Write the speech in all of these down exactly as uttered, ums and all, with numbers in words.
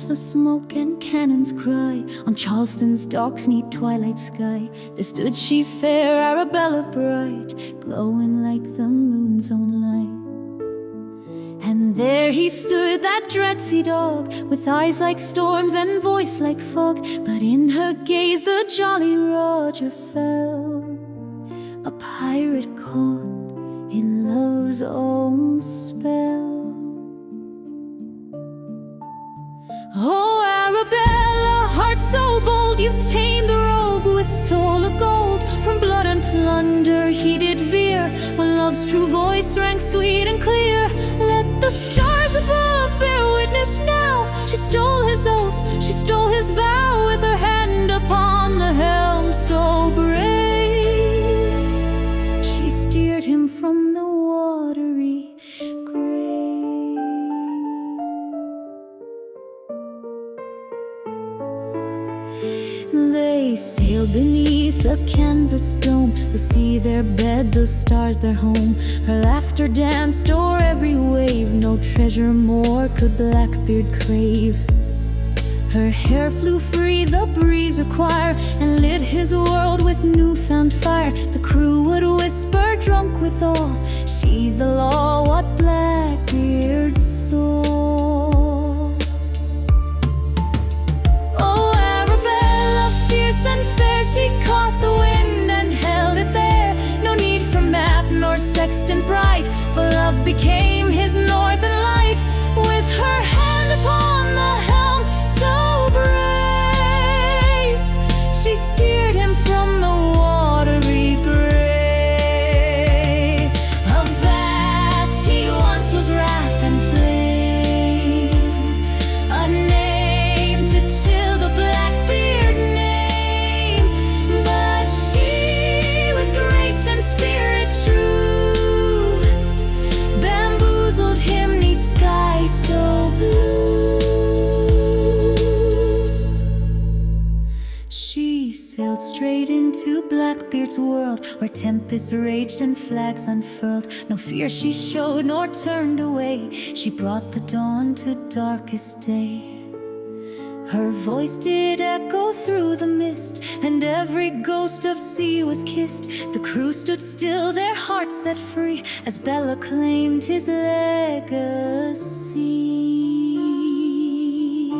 the smoke and cannons cry, on Charleston's dark, neat twilight sky, there stood she fair, Arabella bright, glowing like the moon's own light. And there he stood, that dread sea dog, with eyes like storms and voice like fog, but in her gaze the Jolly Roger fell, a pirate caught in love's own spell. Oh, Arabella, heart so bold, you tamed the robe with soul of gold. From blood and plunder he did veer, when love's true voice rang sweet and clear. Let the stars above bear witness now, she stole his oath, she stole his vow, with her hand upon the helm so brave. She steered him from the watery grave. They sailed beneath a canvas dome, the sea their bed, the stars their home. Her laughter danced o'er every wave, no treasure more could Blackbeard crave. Her hair flew free, the breeze require, and lit his world with newfound fire. The crew would whisper, drunk with awe, she's the law, what Blackbeard saw. And fair, she caught the wind and held it there. No need for map nor sextant bright, for love became his north and light. With her hand upon the helm so brave, she steered him from the watery grave. How vast he once was, wrath and flame, a name to chill the Blackbeard name. Spirit true, bamboozled him 'neath sky so blue. She sailed straight into Blackbeard's world, where tempests raged and flags unfurled. No fear she showed nor turned away, she brought the dawn to darkest day. Her voice did echo through the mist, and every ghost of sea was kissed. The crew stood still, their hearts set free, as Bella claimed his legacy.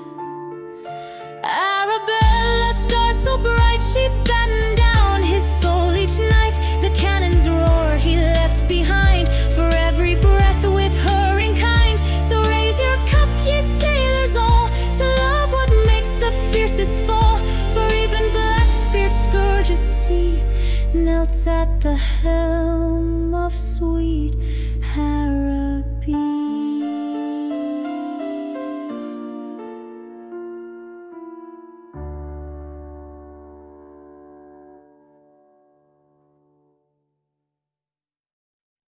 Arabella, star so bright, she battened down his soul each night. The cannon's roar he left behind, for every breath with her in kind. So raise your cup, ye sailors all, to love the fiercest fall, for even Blackbeard's scourge of sea knelt at the helm of sweet Araby.